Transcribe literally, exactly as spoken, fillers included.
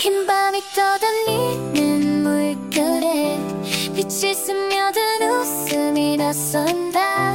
긴 밤이 떠다니는 물결에 빛이 스며든 웃음이 나선다.